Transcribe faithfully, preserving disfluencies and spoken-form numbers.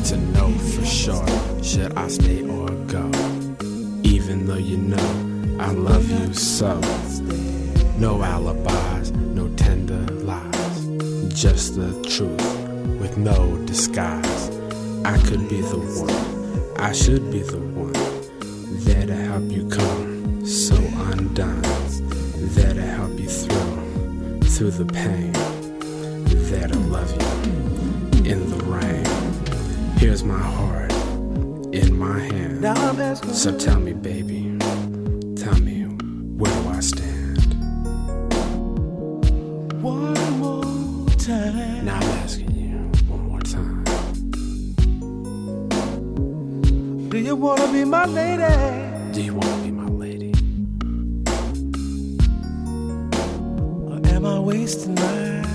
to know for sure, should I stay or go? Even though you know I love you so. No alibis, no tender lies, just the truth with no disguise. I could be the one, I should be the one, there to help you come so undone, there to help you through, through the pain, there to love you in the rain. Here's my heart in my hand. So tell me, baby, tell me, where do I stand? One more time. Now I'm asking you one more time. Do you wanna be my lady? Do you wanna be my lady? Or am I wasting my